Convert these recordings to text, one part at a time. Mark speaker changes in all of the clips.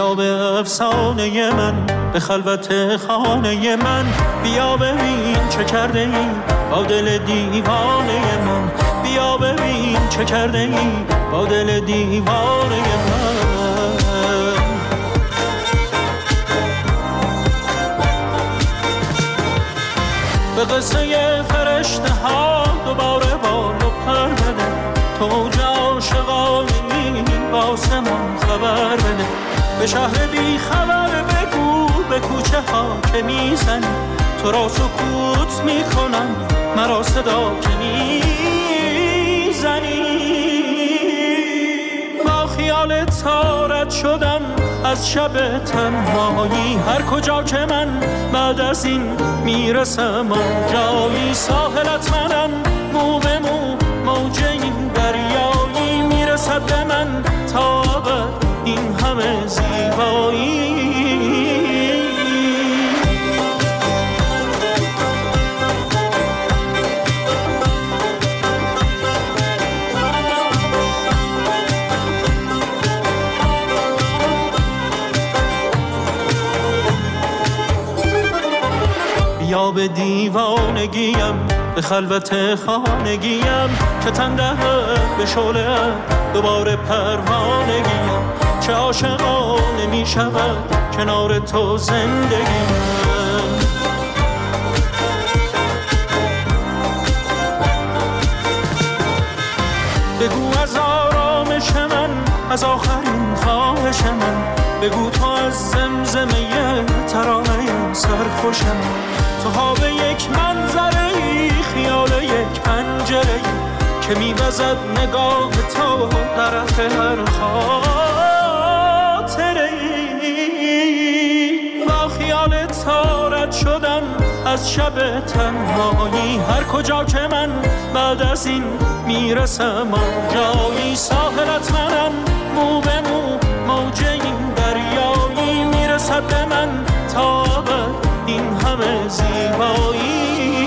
Speaker 1: بیا به افسانه من، به خلوت خانه من، بیا ببین چه کرده ای با دل دیوانه من، بیا ببین چه کرده ای با دل دیوانه من. به قصه فرشته ها دوباره بال و پر بده، تو اوج عاشقانی واسه من خبر بده، به شهر بی خبر بگو به کوچه ها که میزنی، تو را سکوت میکنم مرا صدا که میزنی. با خیال تارت شدم از شب تنهایی، هر کجا که من بعد از این میرسم آنجایی، ساحلت منم مو به مو موج این دریایی، میرسد به من تا ابد این همه زیبایی. بیا به دیوانگیم، به خلوت خانگیم، که تن دهد به شعله دوباره پروانگیم، چه عاشقانه می شود کنار تو زندگیم. بگو از آرامش من، از آخرین خواهش من، بگو تو از زمزمه ترانه سرخوش من، تو ها به یک منظره، خیال یک پنجره که می‌وزد نگاه تو طرف هر خاطره. با خیال تارت شدم از شب تنهایی، هر کجا که من بعد از این میرسم آنجایی، ساحلت منم مو به مو موج این دریایی، میرسد به من تا ابد این همه زیبایی.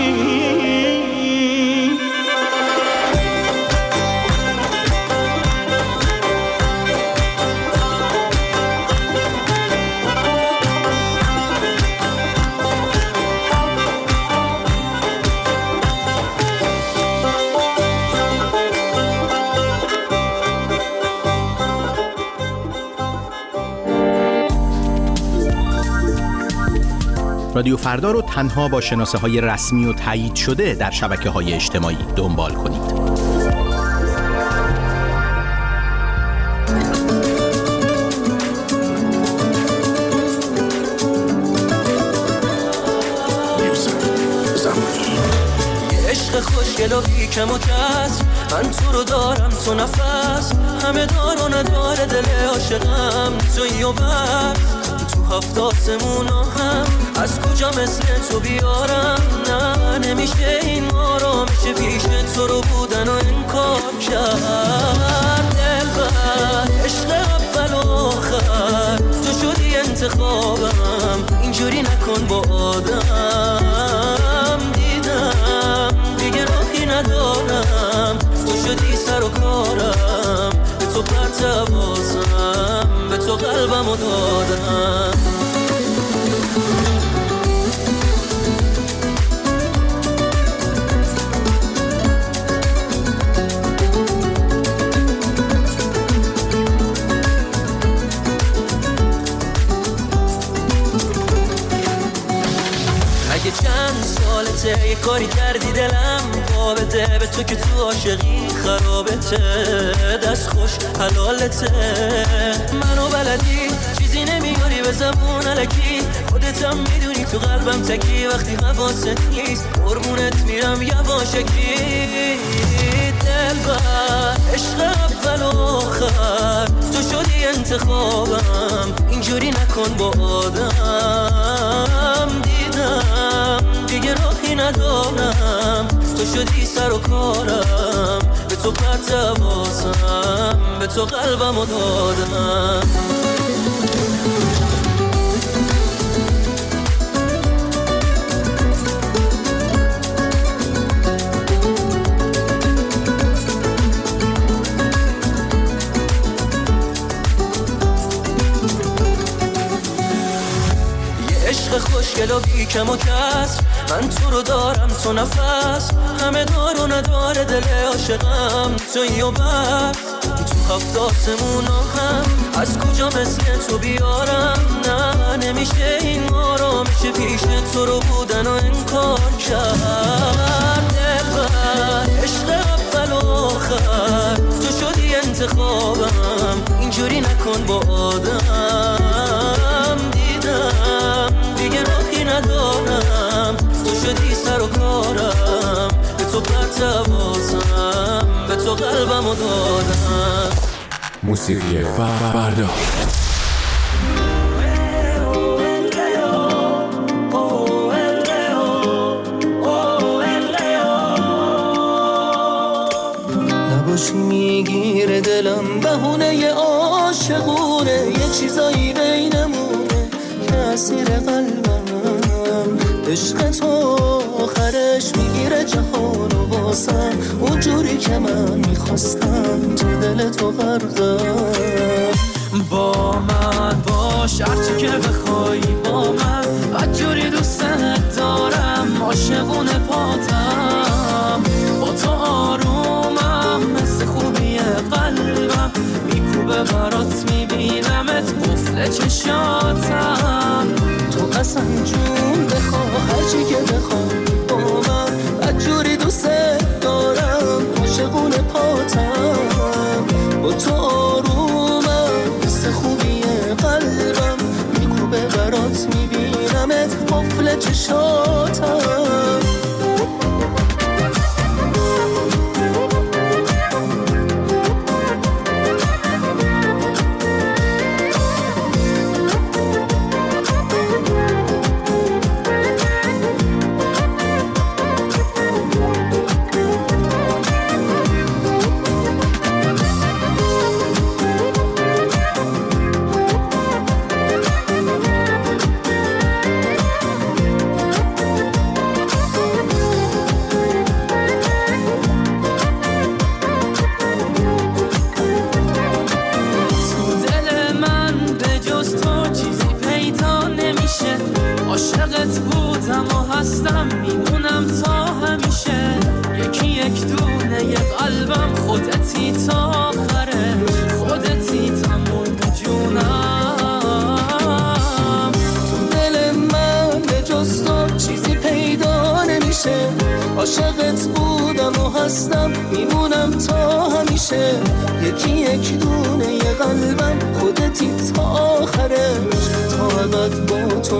Speaker 2: رادیو فردا رو تنها با شناسه‌های رسمی و تایید شده در شبکه‌های اجتماعی دنبال کنید.
Speaker 3: عشق خوشگل و بیکم و کس، من تو رو دارم تو نفس، همه دار و نداره دل عاشقم تویی و بس، تو هفت آسمونا هم از کجا مثل تو بیارم، نه نمیشه این آرامش پیش تو رو بودن و انکار کرد. دلبر عشق اول و آخر تو شدی انتخابم، اینجوری نکن با آدم، دیدم دیگه راهی ندارم، تو شدی سر و کارم، به تو پرتوازم، به تو قلبمو دادم. اگه چند سالته یه کاری کردی دلم بابته، به تو که تو عاشقی خرابته، دست خوش حلالته، منو بلدی چیزی نمیاری به زبون الکی، خودتم میدونی تو قلبم تکی، وقتی حواست نیست قربونت میرم یواشکی. دلبر عشق اول و آخر تو شدی انتخابم، اینجوری نکن با آدم، دیدم دیگه راهی ندارم، تو شدی سر و کارم، به تو پرتوازم، به تو قلبمو دادم. عشق خوشگل و بی کم و کس، من تو رو دارم تو نفس، همه دار و نداره دل عاشقم تویی و بس. تو هفت آسمونا هم از کجا مثل تو بیارم، نه نمیشه این آرامش پیش تو رو بودن و انکار کرد. دلبر عشق اول و آخر تو شدی انتخابم، اینجوری نکن با آدم. دیدم دیگه راهی ندارم، تو شدی سر و کارم، به تو پرتوازم، به تو قلبمو دادم.
Speaker 4: موسیقی فردا
Speaker 3: نباشی میگیره دلم بهونه عاشقونه، یه چیزایی بینمونه که اسیر قلبم. عشق تو آخرش میگیره جهان و واسم، اونجوری که من میخواستم تو دل تو غرقم. با من باش هرچی که بخوای با من، بدجوری دوستت دارم عاشقونه پاتم. با تو آرومم مثل خوبی قلبم، میکوبه برات میبینمت قفل چشاتم. تو اصلا جون بخواه هرچی که بخوای با من، بدجوری دوستت دارم عاشقونه پاتم. با تو آرومم مثل خوبی قلبم، میکوبه برات میبینمت قفل چشاتم. عاشقت بودم و هستم میمونم تا همیشه، یکی یک دونه یه قلبم، خودتی تا آخرش، خودتی تموم جونم. تو دل من به جز تو چیزی پیدا نمیشه، عاشقت بودم و هستم میمونم تا همیشه، یکی یک دونه یه قلبم، خودتی تا آخرش، تا ابد با تو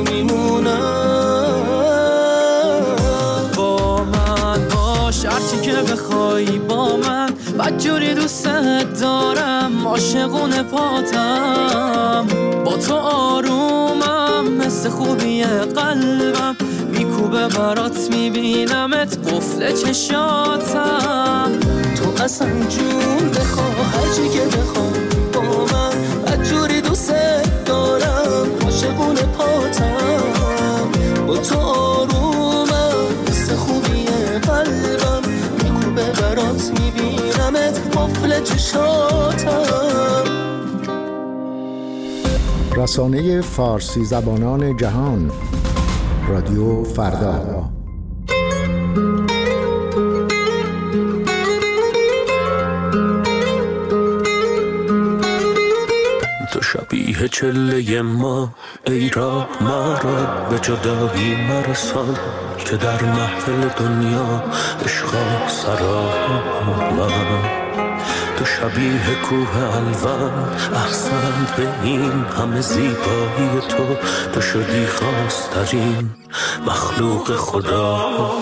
Speaker 3: میمونم. با من باش هرچی که بخوای با من، بدجوری دوستت دارم عاشقونه پاتم. با تو آرومم مثل خوبی قلبم، میکوبه برات میبینمت قفل چشاتم. تو اصلا جون بخواه هرچی که بخوای با من، بدجوری دوستت دارم عاشقونه پاتم. با تو آرومم مثل خوبی قلبم، میکوبه برات میبینمت قفل چشاتم.
Speaker 5: رسانه فارسی زبانان جهان، رادیو فردا.
Speaker 1: تو شبیه چله ما ای را مرا به جدایی مرسان، که در محفل دنیا عشقا سرا من. تو شبیه کوه الوان احسن به این همه زیبایی تو شدی خواسترین مخلوق خدا.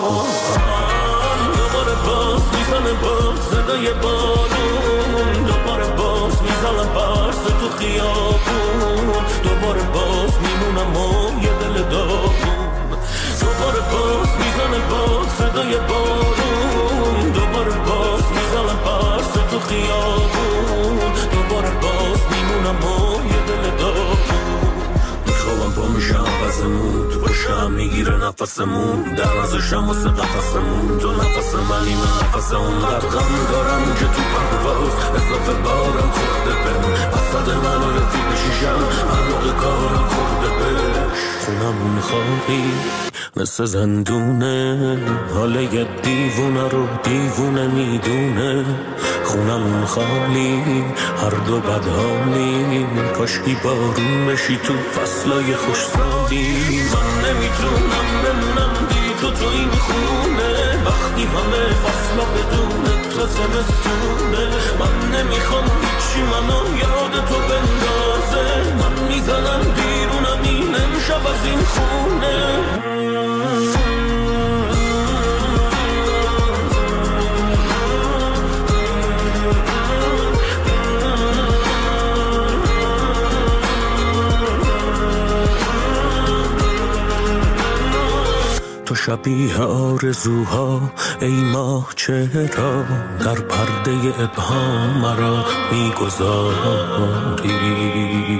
Speaker 1: دوباره باز میزنه باز صدای بارون، دوباره باز میزنم برس تو خیابون، دوباره باز میمونم و یه دل داغون. دوباره باز میزنه باز صدای بارون، دوباره باز میزنم برس تو خیابون، دوباره باز میمونم و یه دل داغون. میخوام پا میشم وزمون، تو باشم میگیره نفسمون، در نزشم واسه قفسمون، تو نفس منی من نفس اون. قد غم دارم که تو پرواز اضافه بارم خورده بهم، وسط من و رفیق شیشم من موقع کارم خورده بهش.
Speaker 3: خونمون خالی مثل زندونه، حاله یه دیوونه رو دیوونه میدونه. خونمون خالی هر دو بدحالی، کاشکی بارون بشی تو فصلای خوشسالی. من نمیتونم بمونم بی تو این خونه، وقتی همه فصلا بدونه تو زمستونه. من نمیخوام هیچی منو یاد تو بندازه، من میزنم بیرونم این امشب از این خونه. تو شبیه آرزوها ای ماه چرا در پرده ابهام مرا میگذاری.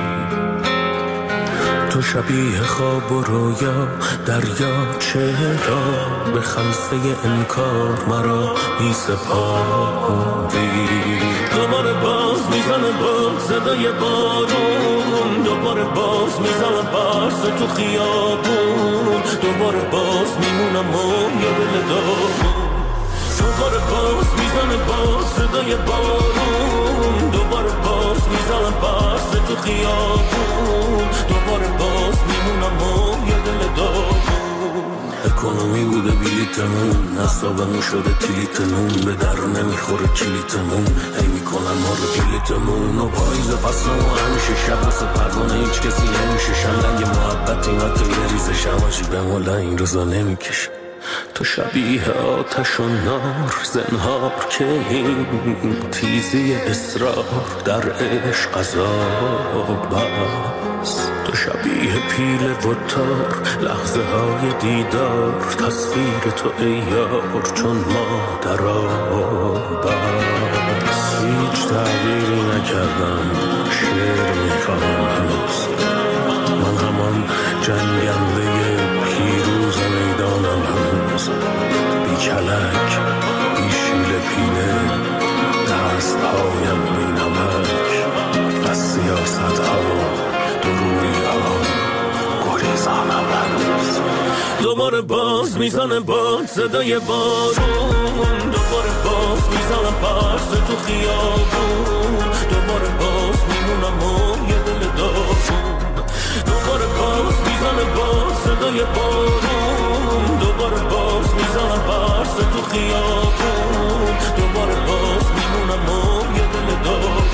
Speaker 3: تو شبیه خواب و رویا دریا چرا به خمسه انکار مرا میسپاری. دوباره باز میزنه باز صدای بارون، دوباره باز میزنه برس تو خیابون. دوباره باز میمونم و یه دل دارون، دوباره باز میزنه باز صدای بارون. دوباره باز میزنه برس تو خیابون، دوباره باز میمونم و یه دل دارون. اکونومی بوده بلیتمون، نصابمون شده تیلیتمون، به در نمیخوره کلیتمون، هی میکنن ما رو کلیتمون. و پاییز پسنمو همیشه شب واسه پروانه هیچ کسی نمیشه شنلنگ محبت اینا تو یه ریز شماجی به مولا این روزا نمیکشه. تو شبیه آتش و نار زنهار که این تیزی اصرار در عشق عذاب است. تو شبیه پیل و تار لحظه های دیدار، تصویر تو ای یار چون ما در آب است. هیچ تغییری نکردم، شعر میخوام هنوز، من همان جنگنده پیروز میدانم هنوز. بی کلک بی شیل پینه دست هایم بی نمک، از سیاست ها دروری ها گریزانم هنوز. دوباره باز میزنه باد صدای بارون، دوباره باز میزنه برس تو خیابون. دوباره باز میمونم و یه دل دارون، دوباره باز میزنه باز صدای بارون. دوباره باز میزنه برس تو خیابون، دوباره باز میمونم و یه دل دارون.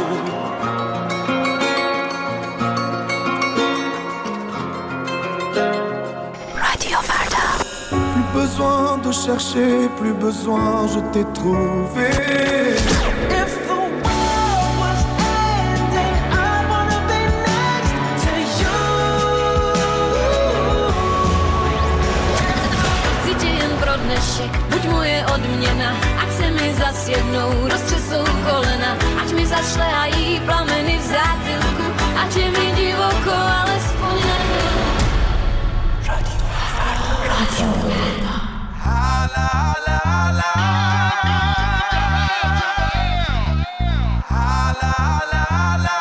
Speaker 6: رادیو فردا.
Speaker 7: Plus besoin de chercher, plus besoin, je t'ai trouvé. If the world was ending, I wanna be next to you.
Speaker 6: Chci jen pro dnešek, buď moje odměna, ať se mi zas jednou roztřesou kolena, ať mi zašlehají plameny v zátylku, ať je mi divoko, alespoň na chvíli. Radio Verda.
Speaker 7: La la la. La la la.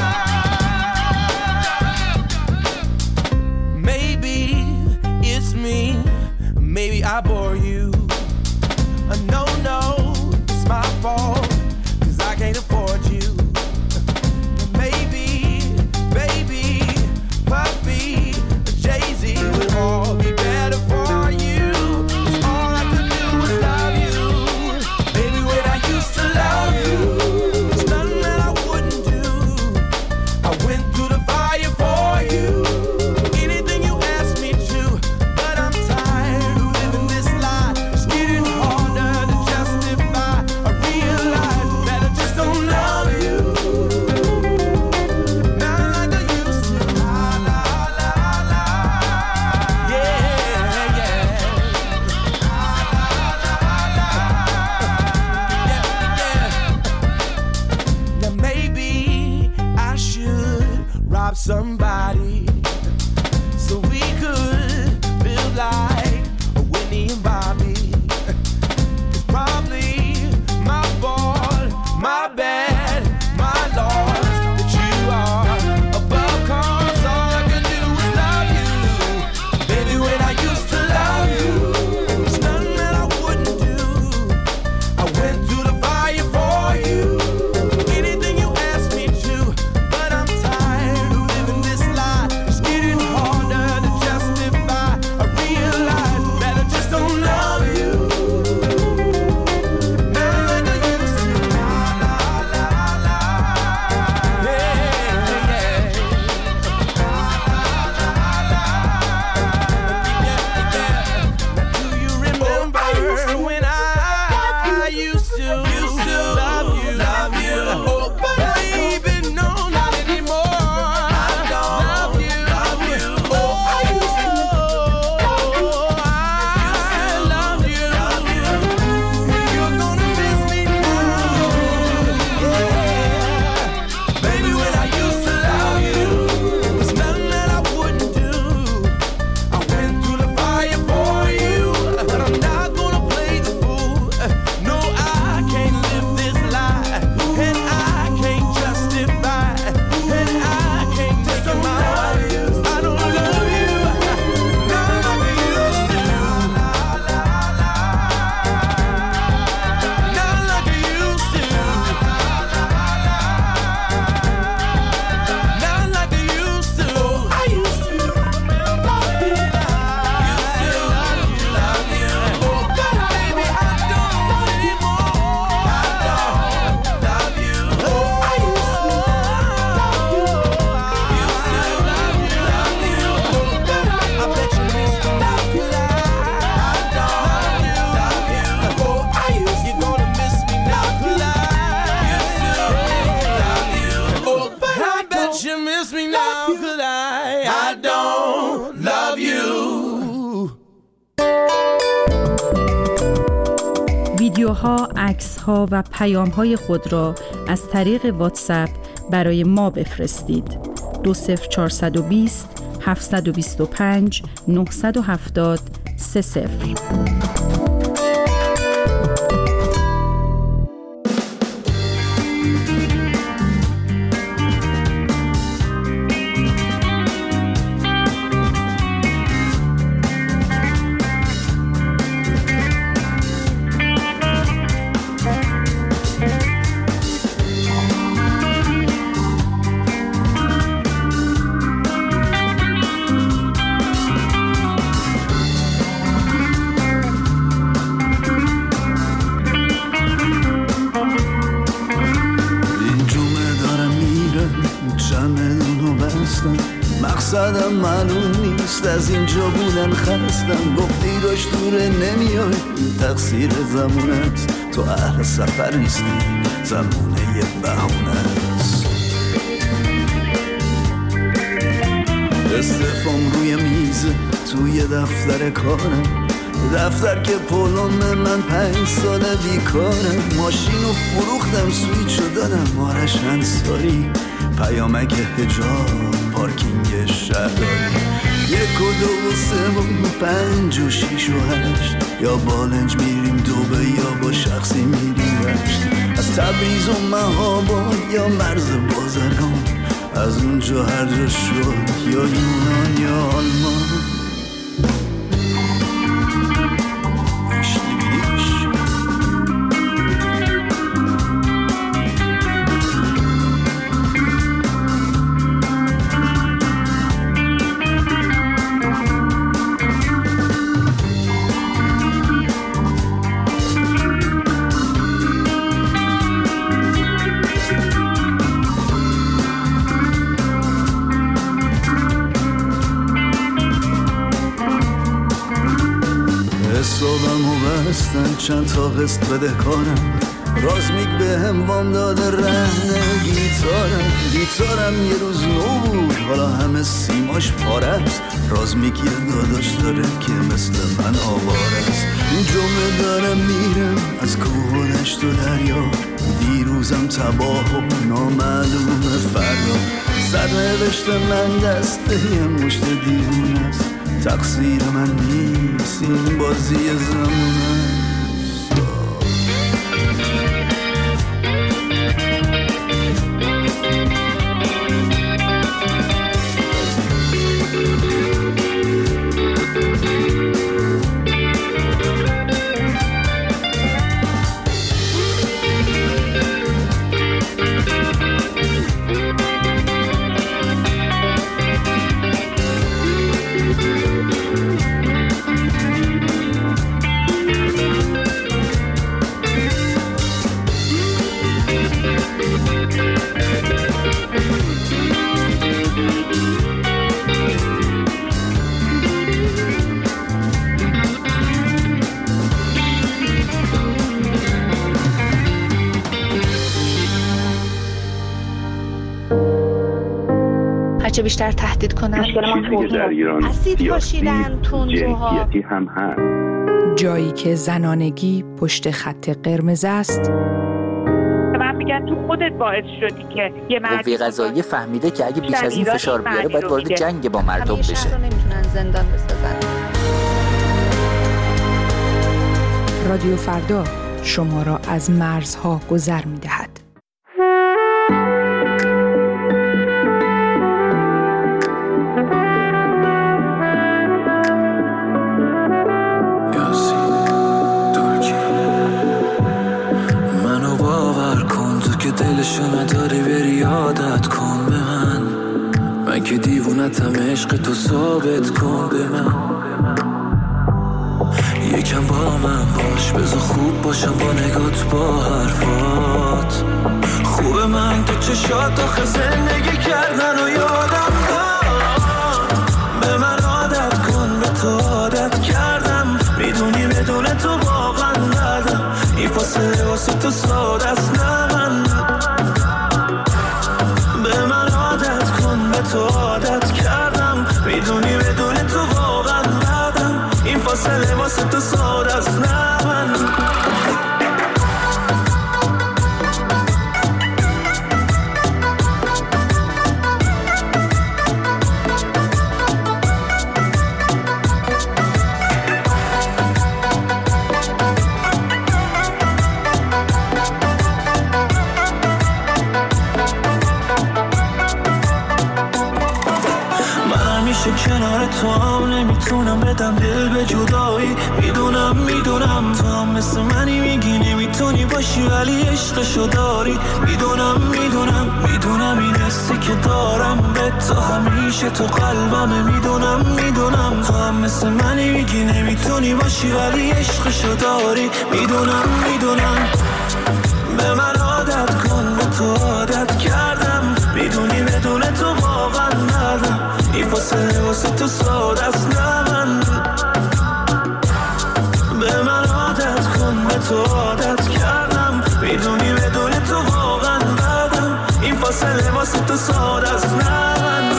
Speaker 7: Maybe it's me, maybe I bore you. No, it's my fault, 'cause I can't afford you. Maybe, baby, Puffy, Jay-Z would all be better for you. 'Cause all I could do was love you. Baby, when I used to love you, there's nothing that I wouldn't do. I went through the fire for you, anything you asked me to. But I'm tired of living this lie. It's getting harder to justify. I realize that I just don't love you, not like I used to. La la la la. Yeah, yeah. La la la la. Yeah, yeah. Now maybe I should rob somebody so we could build like Whitney and Bobby. It's probably my fault, my bad, my loss that you are above, 'cause all I can do is love kiss me now, 'cause I don't love you.
Speaker 8: ویدیوها، عکس‌ها و پیام‌های خود را از طریق واتساپ برای ما بفرستید. 20420 725 970 30.
Speaker 9: مقصدم معلوم نیست، از اینجا بودن خستم. گفتی داشت دوره نمیای، تقصیر زمونت. تو اهل سفر نیستی، زمونه یه بهونه است. استفام روی میز توی دفتر کارم، دفتر که پولم من 5 ساله بیکارم. ماشینو فروختم، سویچو دادم آرش انصاری. پیامک حجاب، پارکینگ شهرداری. 1 و 2 و 3 و 5 و 6 و 8. یا بالنج میریم دوبه یا با شخصی میریم رشت. از تبریز و مهاباد یا مرز بازرگان، از اونجا هر جا شد، یا یونان یا آلمان. چند تا قسط بده کارم، رازمیک به هم وام داده رهن گیتارم یه روز نو بود، حالا همه سیماش پاره است. رازمیک یه داداش داره که مثل من آواره است. این جمعه دارم میرم از کوه و دشت و دریا، دیروزم تباه و نامعلوم فردا. سرنوشت من دسته یه مشت دیوونه است، تقصیر من نیست، این بازی زمونه.
Speaker 10: هرچه بیشتر تهدید کنن، اسید پاشیدن، تندروها
Speaker 11: هم هست.
Speaker 8: جایی که زنانگی پشت خط قرمز است.
Speaker 12: من میگن تو خودت باعث شدی که یه
Speaker 13: قوه قضاییه فهمیده که اگه بیش از این فشار بیاره باید وارد جنگ با مردم بشه.
Speaker 10: رو نمیتونن زندان بسازن.
Speaker 8: رادیو فردا شما را از مرزها گذر میدهد.
Speaker 3: دلشو نداری بری عادت کن به من که دیوونتم، عشق تو ثابت کن به من. یکم با من باش، بذار خوب باشم با نگات با حرفات. خوبه من تو چشات آخه زندگی کردن و یادم کن. به من عادت کن، به تو عادت کردم، میدونی بدون تو واقعا ندم. این فاصله واسه تو ساده است، نه من. به من عادت کن، به
Speaker 11: تو عادت کردم، میدونی بدون تو واقعا بعدم، این فاصله واسه تو ساده است نه من. کنار تو هم نمیتونم بدم دل به جدایی، میدونم تو هم مثل منی، میگی نمیتونی باشی ولی عشقشو داری، میدونم این حسی که دارم به تو همیشه تو قلبمه، میدونم تو هم مثل منی، میگی نمیتونی باشی ولی عشقشو داری، میدونم به من عادت کن، به تو عادت کردم، میدونی بدون تو واقعا ندم، این فاصله واسه تو ساده است نه من. به من عادت کن، به تو عادت کردم، میدونی بدون تو واقعا ندم، این فاصله واسه تو ساده است نه من.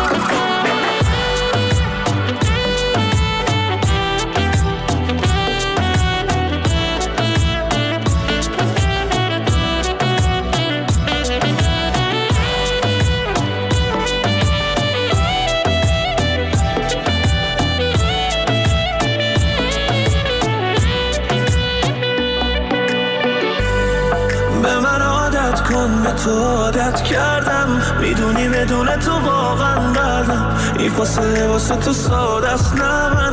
Speaker 11: به تو عادت کردم، میدونی بدون تو واقعا بعدم، این فاصله واسه تو ساده است نه من.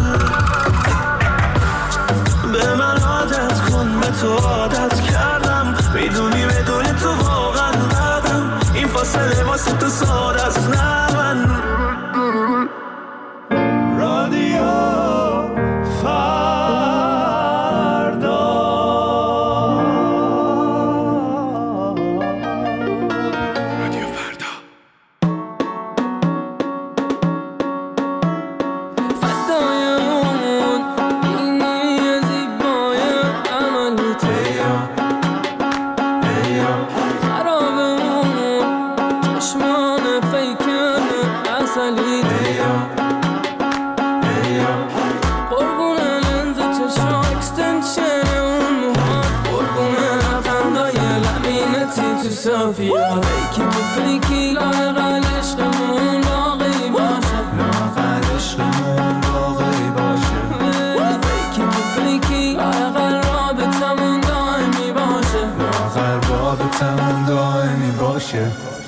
Speaker 11: به من عادت کن، به تو عادت کردم، میدونی بدون تو واقعا بعدم، این فاصله واسه تو ساده است نه من. رادیو صافیه فیکی لاغل عشقمون باقی باشه، لاغل عشقمون باقی باشه، فیکی لاغل رابطمون دائمی باشه، لاغل رابطمون دائمی باشه.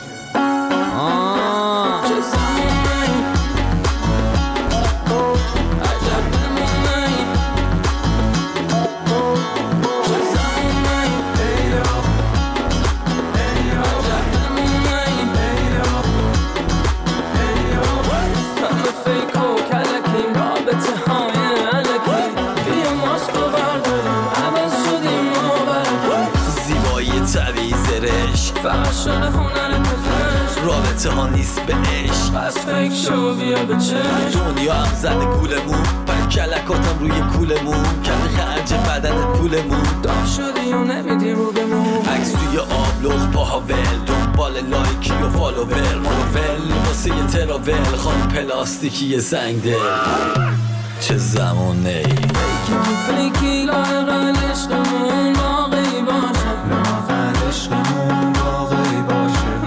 Speaker 11: فشن هنر پزشک رابطه ها نیست به عشق، پس فکر شو بیا به چشم. دنیا هم زده گولمون، پر کلکاتم روی کولمون، کمی خرج بدنت پولمون، داف شدی و نمیدی رو بمون، عکس توی آبلوغ پاها ول، دنبال لایکی و فالوور، مروول واسه یه تراول، خانم پلاستیکی زنگ دل، چه زمونه فیکی لاغل عشقمون باقی باشه، لاغل عشقمون باقی باشه،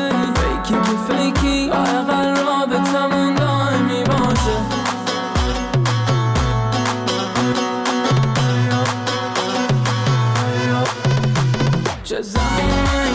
Speaker 11: فیکی لاغل رابطمون دائمی باشه. چه زمونه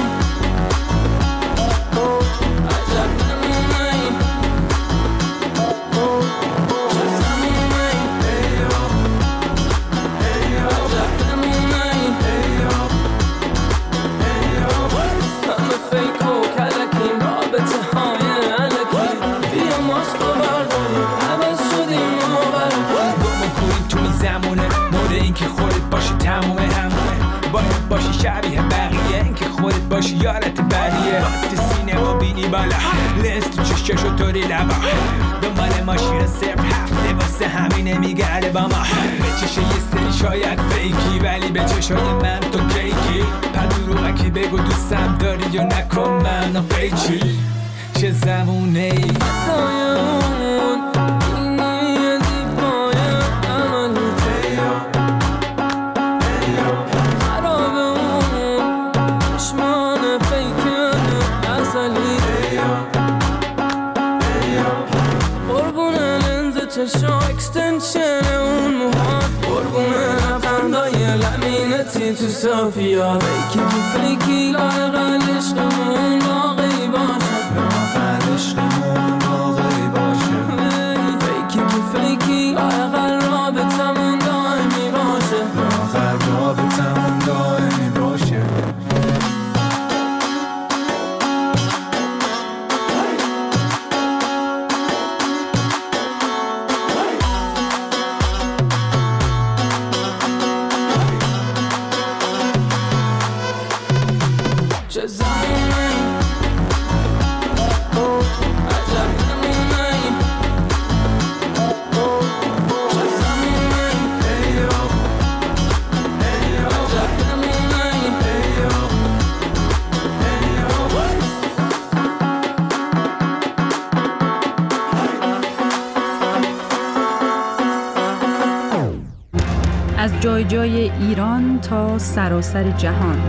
Speaker 11: باشی شبیه بقیه، این که خودت باشی یارت بریه، وقت سینما بینی بالا لنز تو چششو طوری لبا، دنبال ماشین صرف هفته واسه همینه میگرده با ما، به چشه یه سری شاید فیکی ولی به چشای من تو کیکی، پدروغکی بگو دوستم داری یا نکن منو قیچی، چه زمونه‌ای
Speaker 14: چشم اکستنشن اون موهات قربونه لبخندای لمینتی تو صافیا فیکی لاغل عشقمون باقی باشه لاغل عشقمون باقی باشه فیکی لاغل رابطمون دائمی باشه لاغل رابطمون دائمی باشه
Speaker 8: از جای جای ایران تا سراسر جهان.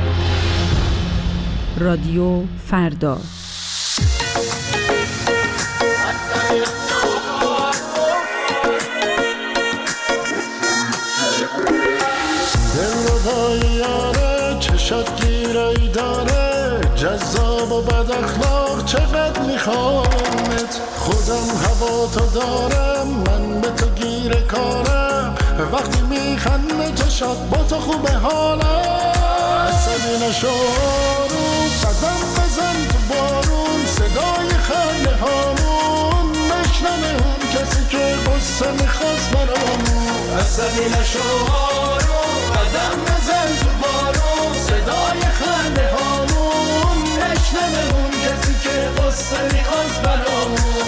Speaker 8: رادیو فردا.
Speaker 15: دلربای یاره چشات گیرایی داره جذاب و بد اخلاق چقدر میخوامت خودم هوا تو دارم من به تو گیر کارم وقتی میخنده چشات با تو خوبه حالم عصبی نشو رو قدم بزن تو بارون صدای خنده هامون نشنمه اون کسی که قصه میخواست برامون عصبی نشو رو قدم بزن تو بارون صدای خنده هامون نشنمه اون کسی که قصه میخواست برامون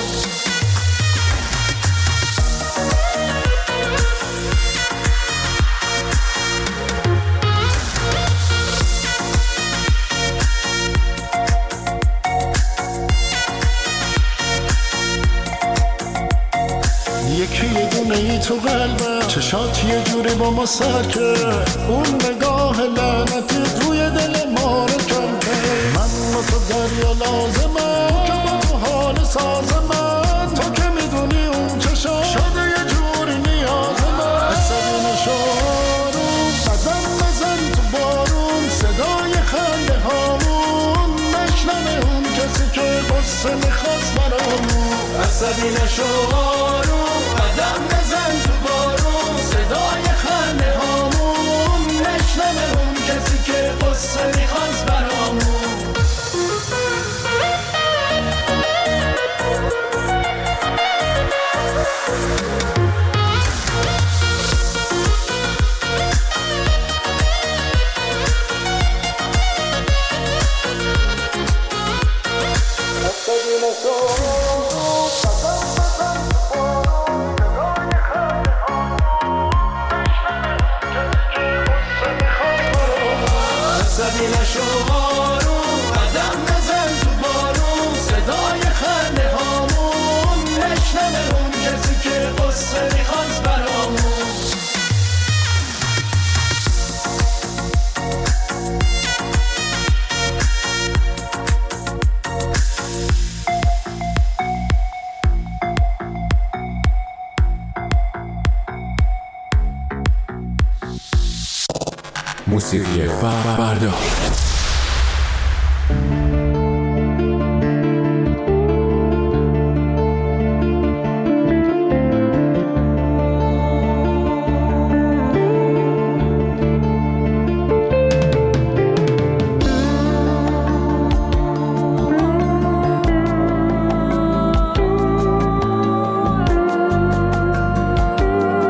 Speaker 15: یکی یه دونه ای تو قلبم چشات یه جوری با ما سر کرد اون نگاه لعنتی توی دل ما رو کن من و تو دریا لازمه که با تو حال ساز من تو که میدونی اون چشات شده یه جوری نیاز من عصبی نشو رو قدم بزن تو بارون صدای خنده هامون نشنمه اون کسی که قصه میخواست برامون عصبی نشو رو قدم بزن تو بارون صدای خنده هامون نشنمه اون کسی که قصه میخواست برامون عصبی نشو رو قدم بزن تو بارون صدای خنده هامون نشنمه اون کسی که قصه میخواست برامون
Speaker 4: موسیقی فردا.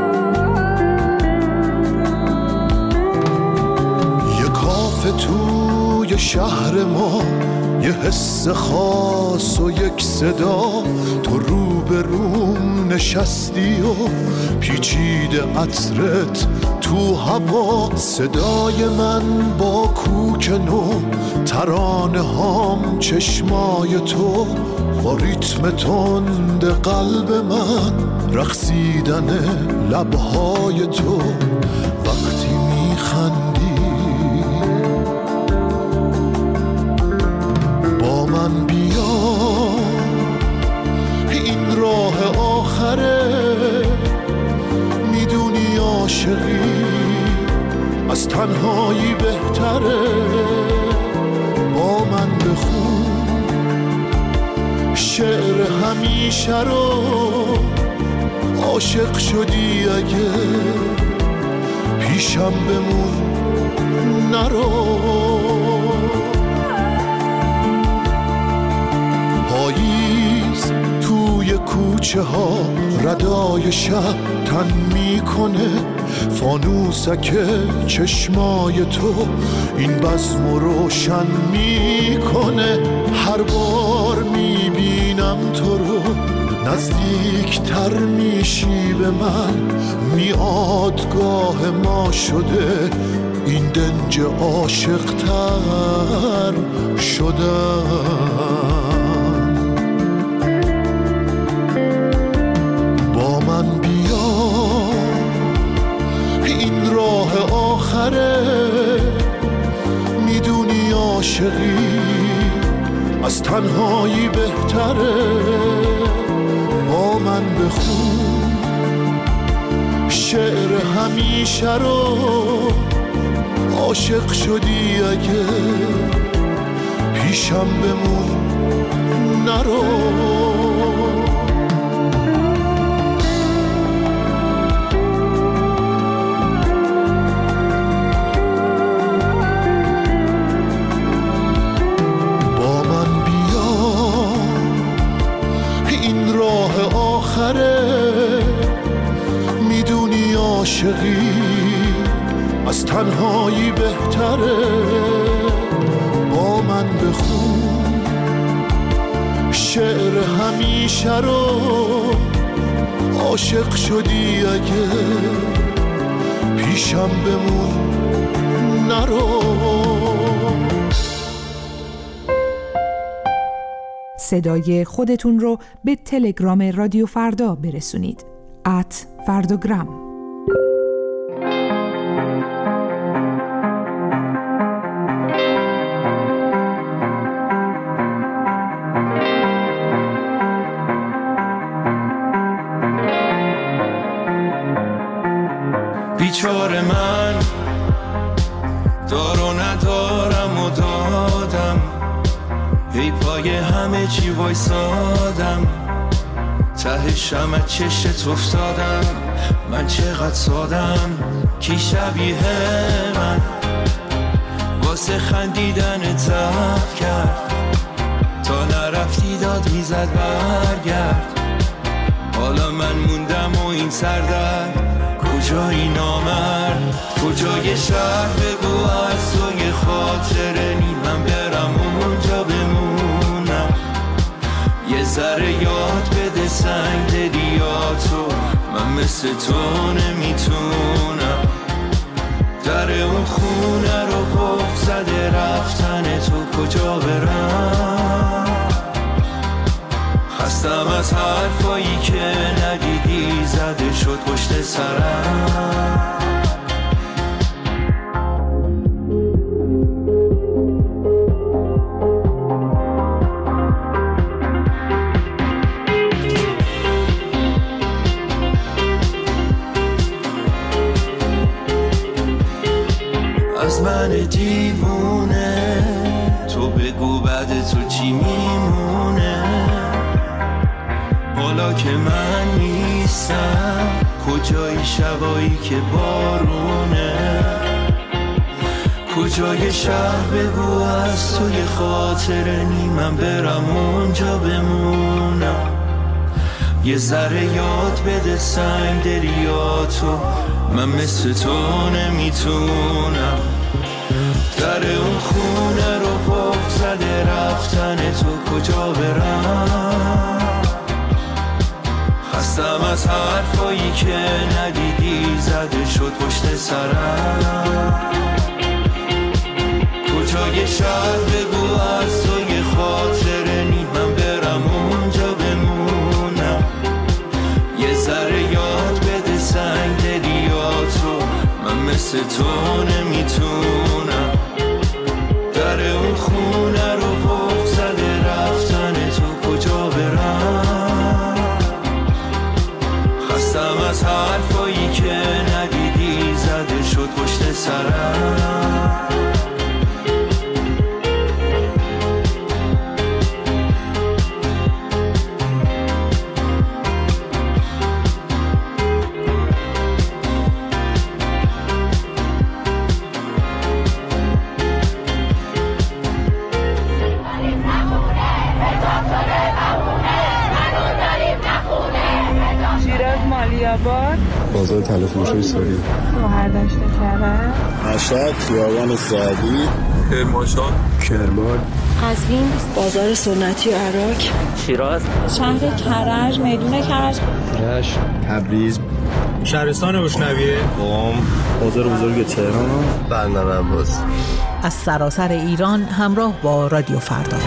Speaker 15: تو حس خاص و یک صدا، تو روبروم نشستی و پیچیده عطرت تو هوا. صدای من با کوک نو، ترانه هام چشمای تو، با ریتم تند قلب من رقصیدن لبهای تو. وقتی میخندی با من بیا، این راه آخره، میدونی عاشقی از تنهایی بهتره. با من بخون شعر همیشه رو، عاشق شدی اگه پیشم بمون نرو. پاییز توی کوچه ها ردای شب تن میکنه، فانوسک چشمای تو این بزم روشن میکنه. هر بار میبینم تو رو نزدیکتر میشی به من، میادگاه ما شده این دنج عاشق‌تر شدن. با من بیا این راه آخره، میدونی عاشقی از تنهایی بهتره. با من بخون شعر همیشه رو، عاشق شدی اگه پیشم بمون نرو. میدونی عاشقی از تنهایی بهتره. با من بخون شعر همیشه رو، عاشق شدی اگه پیشم بمون نرو.
Speaker 8: صدای خودتون رو به تلگرام رادیو فردا برسونید. @فرداگرام.
Speaker 11: بیچاره من دار و ندارم و دادم، ای پای همه چی وایسادم، ته شمع چشت افتادم. من چقدر سادم، کی شبیه من واسه خندیدن تف کرد، تا نرفتی داد میزد برگرد. حالا من موندم و این سردرد، کجایی نامرد، کجای شهر بگو از توی خاطره نی، من برم اونجا بمونم. یه ذره یاد بده سنگ دلیاتو، من مثل تو نمیتونم. در اون خونه رو قفل زده رفتن تو، کجا برم؟ خستم از حرفایی که ندیدی زده شد پشت سرم. از من دیوونه تو بگو بعد تو چی میمونه، حالا که من نیستم کجای شبایی که بارونه، کجای شهر بگو از توی خاطره نی، من برم اونجا بمونم. یه ذره یاد بده سنگ دریاتو، من مثل تو نمیتونم. در اون خونه رو قفل زده رفتن تو کجا برم. خستم از حرفایی که ندیدی زده شد پشت سرم. کجای شهر بگو از تو یه خاطره نی من برم اونجا بمونم. یه ذره یاد بده سنگ دلیاتو من مثل تو نمیتونم. در اون خونه رو بغض زده رفتن تو کجا برم. خستم از حرفایی که ندیدی زده شد پشت سرم.
Speaker 16: بازار طلا فروشی سوری،
Speaker 17: شهردشت کرد،
Speaker 16: مشهد، خیابان سعدی،
Speaker 18: کرمانشاه،
Speaker 16: کرمان،
Speaker 17: قزوین، بازار سنتی عراق،
Speaker 13: شیراز،
Speaker 17: شهر کرج، میدون کرج،
Speaker 16: رشت، تبریز،
Speaker 18: شهرستان بوشنویه،
Speaker 16: قم، بازار بزرگ تهران، بندر عباس.
Speaker 19: از سراسر ایران همراه با رادیو فردا.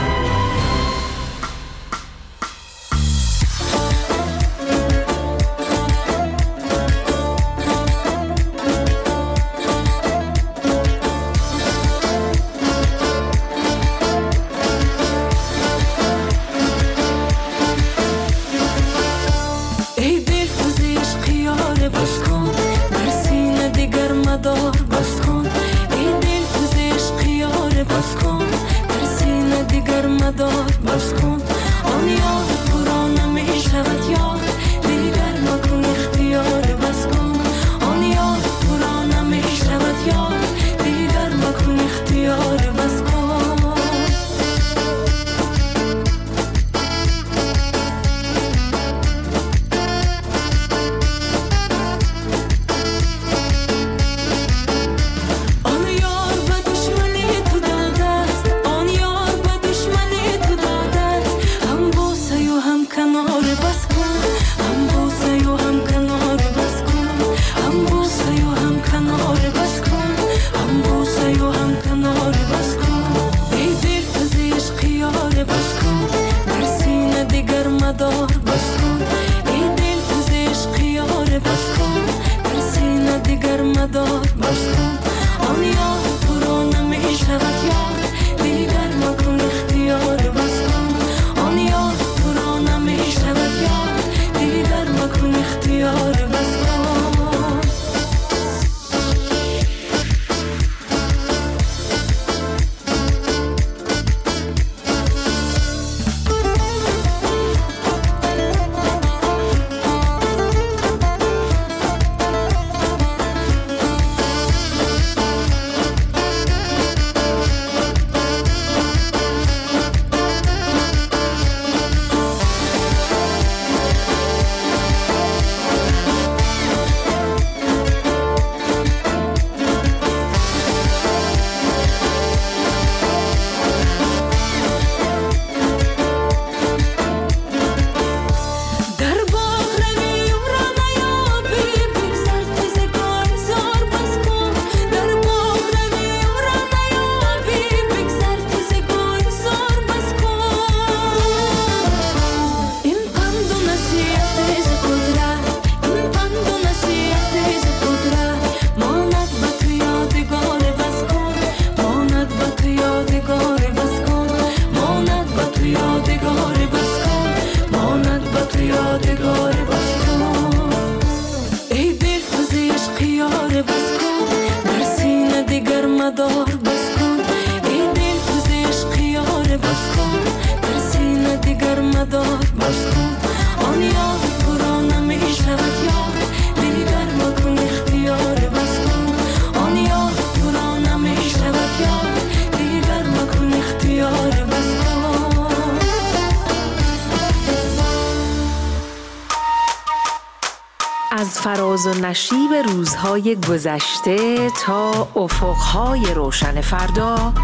Speaker 8: از فراز و نشیب روزهای گذشته تا افقهای روشن فردا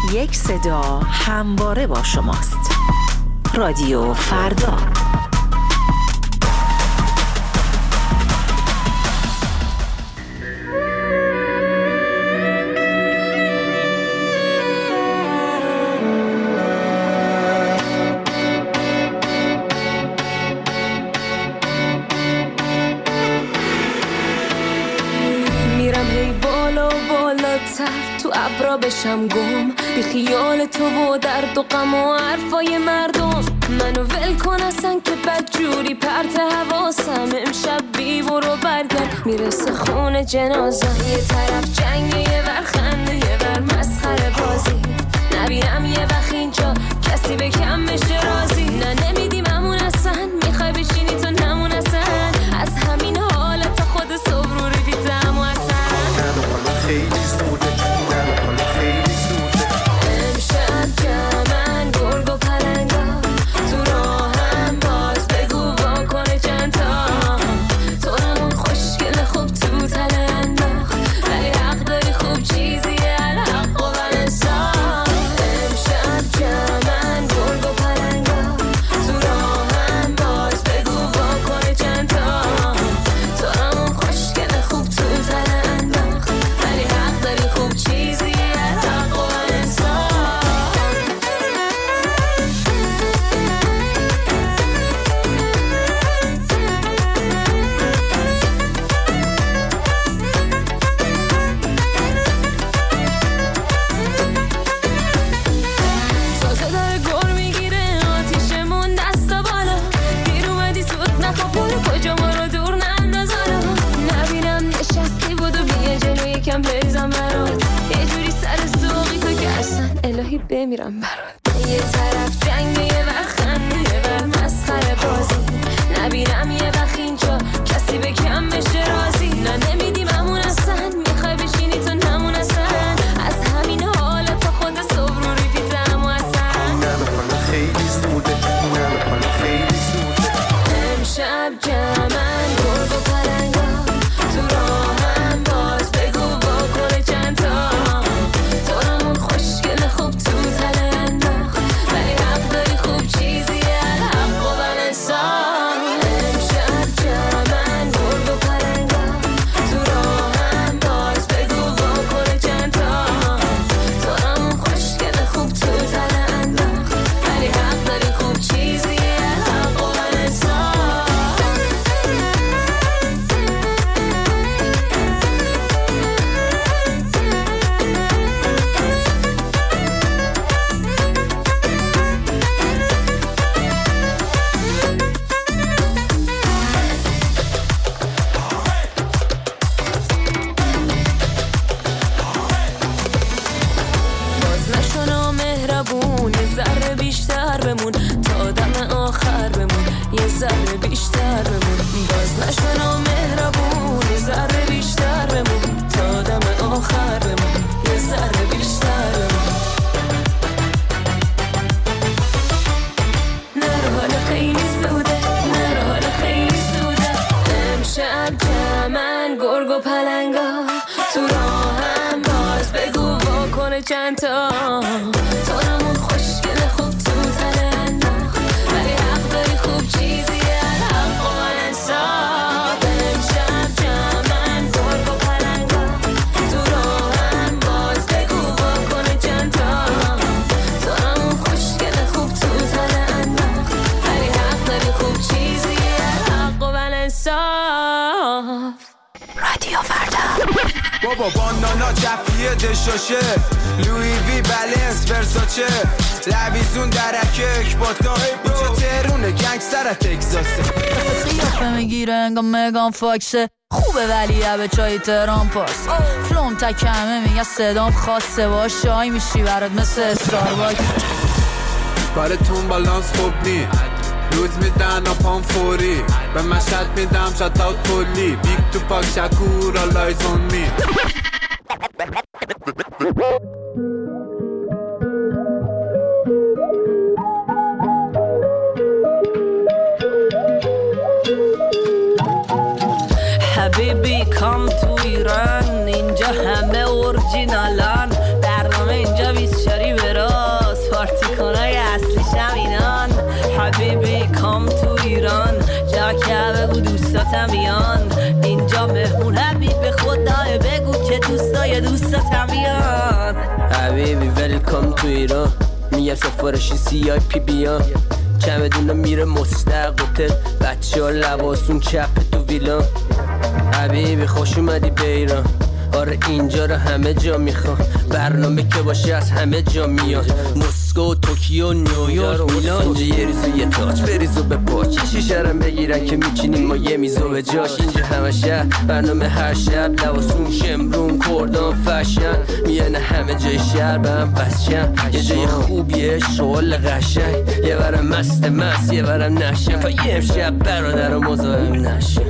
Speaker 20: یک صدا همواره با شماست. رادیو فردا.
Speaker 6: تو ابرا بشم گم بی خیال تو و درد و غم و حرفای مردم. منو ول کن اصلا که بدجوری پرت حواسم. امشب بی برو برگرد میرسه خونه جنازم. یه طرف جنگ یه ور خنده یه ور مسخره بازی. نبینم یه وقت اینجا کسی به کم بشه رازی. نه نمیدیم همون اصلا میخوای بشینی تو نمون اصلا. از همین حالت خود صبح رو ریدم و اصلا
Speaker 9: خیلی زوده خیلی زوده.
Speaker 6: امشب جمعن گرگ و پلنگا تو راهم باز بگو واکنه چند تا. تو همون خوشگل خوب تو تله انداخت ولی حق داری خوب چیزیه الحق و بلنسا. امشب جمعن گرگ و پلنگا تو راهم باز بگو واکنه چند تا. تو همون خوشگل خوب تو تله انداخت ولی حق داری خوب چیزیه الحق و بلنسا. تازه داره گر میگیره آتیشمون دستا بالا. دیر اومدی زود نخوا برو کجا ما رو دور ننداز حالا. نبینم نشستی بودو بیا جلو یکم بریزم برات. یه جوری سر سوقی تو که اصلا الهی بمیرم برات. یه طرف جنگ یه ور خنده یه ور مسخره بازی. نبینم یه وقت اینجا کسی به کم بشه رازی. نه نمیدیم همون اصلا میخوای بشینی تو نمون اصلا. از همین حالت تا خود صبح رو ریپیتم و اصلا
Speaker 9: خیلی زوده خیلی زوده.
Speaker 6: امشب جمعن گرگ و پلنگا تو راهم باز بگو واکنه چند تا. تو همون خوشگل خوب تو تله انداخت ولی حق داری خوب چیزیه الحق و بلنسا. امشب جمعن گرگ و پلنگا تو راهم باز بگو واکنه چند تا. تو همون خوشگل خوب تو تله انداخت ولی حق داری خوب چیزیه الحق و بلنسا. باز نشو نامهربون یه ذره بیشتر بمون تا دم آخر بمون. یه ذره بیشتر بمون. باز نشو نامهربون یه ذره بیشتر بمون تا دم آخر بمون. یه ذره بیشتر بمون. نرو حالا خیلی زوده نرو حالا خیلی زوده. امشب جمعن گرگ و پلنگا تو راهم باز بگو واکنه چند تا. تو همون خوشگل خوب تو تله انداخت ولی حق داری خوب چیزیه الحق و بلنسا. امشب جمعن گرگ و پلنگا تو راهم باز بگو واکنه چند تا. تو همون خوشگل خوب تو تله انداخت ولی حق داری خوب چیزیه الحق و بلنسا. رادیو فردا.
Speaker 7: بابا بانانا جفیه دشاشه لوی وی بلنس ورساچه لویزون درکه اکباتا اینجا تهرونه گنگ سر تکساسه.
Speaker 21: قیافه میگیره انگام مگان فاکسه. خوبه ولی به چای تهران پاس. فلوم تکمه میگه صدام خاصه با شای میشی برات مثل استارباکس.
Speaker 4: براتون بالانس خوب نی روز میدن پام فوری به مشهد میدم شات اوت کلی بیگ تو پاک شکور all eyes on me.
Speaker 21: حبیبی کام تو ایران اینجا همه اورجینالان. برنامه اینجا 24
Speaker 2: کام تو ایران جا که بگو دوستاتم بیان اینجا مهمون حبیب خدای بگو که دوستای دوستاتم بیان
Speaker 22: حبیبی ویلکام تو ایران میگم سفارشی CIP بیان چمدونا میره مستق هتل بچه ها لباسون چپ تو ویلان حبیبی خوش اومدی به ایران آره اینجا رو همه جا میخوام برنامه که باشه از همه جا میان مسکو توکیو نیویورک میلان اینجا یه ریزو یه تاج بریزو به پاچ شیشرم بگیرن که میچینیم ما یه میزو به جاش اینجا همه شهر برنامه هر شب لباسون شمرون کردان فشن میانه همه جای شهر به هم وسشن یه جای خوبیه شغل قشنگ یه برم مست یه برم نشن تا یه امشب برادر و مزاحم نشن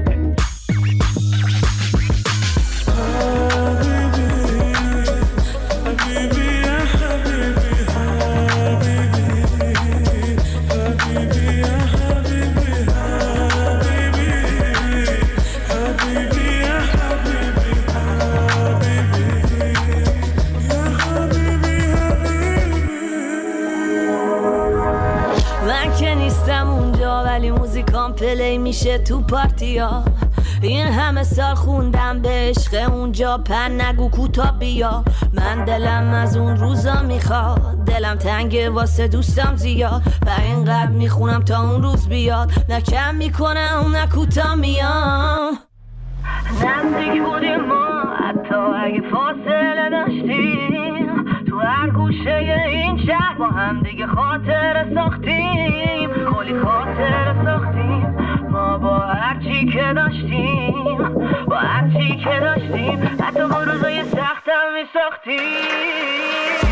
Speaker 2: پلی میشه تو پارتیا این همه سال خوندم به عشق اونجا پن نگو کوتا بیا من دلم از اون روزا میخواد دلم تنگه واسه دوستم زیاد و اینقدر میخونم تا اون روز بیاد نه کم میکنم نه کوتا میام نزدیک بودیم ما حتی اگه فاصله داشتیم تو هر گوشه این شهر با هم دیگه خاطر ساختیم کلی خاطر ساختیم ما با هرچی که داشتیم با هرچی که داشتیم حتی با روزای سختم میساختیم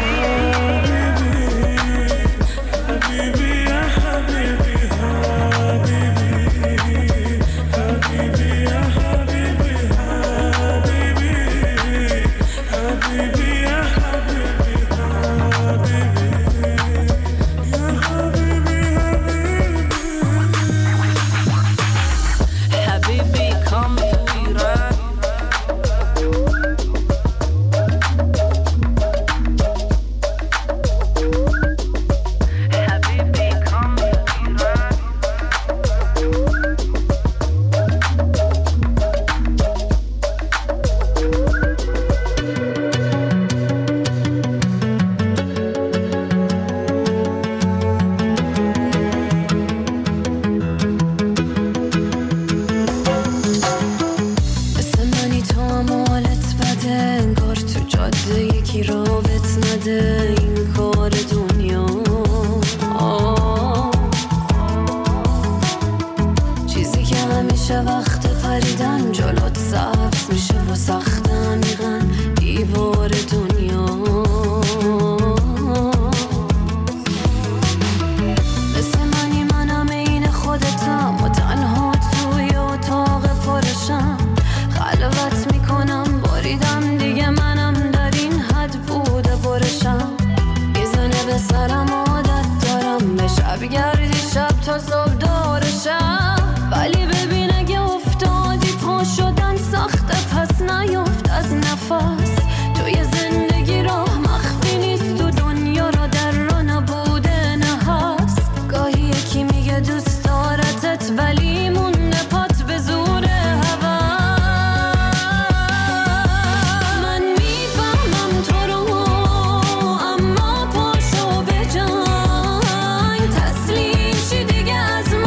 Speaker 6: از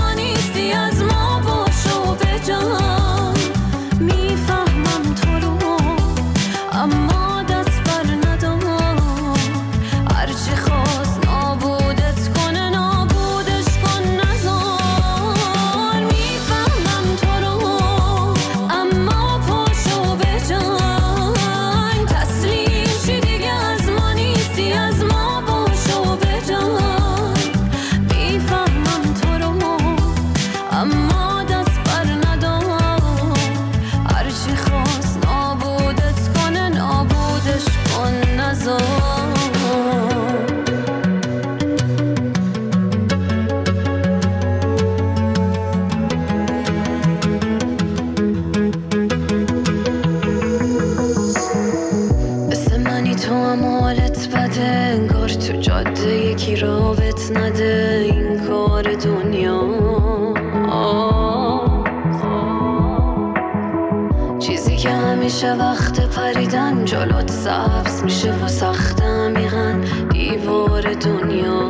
Speaker 6: میشه وقت پریدن جلوت سبز میشه و سخت عمیقاً دیوار دنیا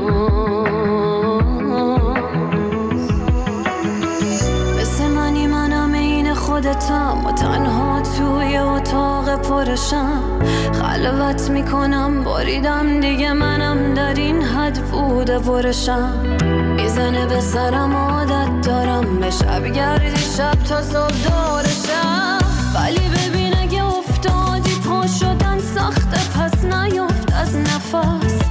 Speaker 6: مثل منم این خودتم و تنها توی اتاق پرشم خلوت میکنم باریدم دیگه منم در این حد بوده برشم میزنه به سرم عادت دارم به شب گردی شب تا صبح دورشم ولی ببین اگه افتادی پا شدن سخته پس نیفت از نفس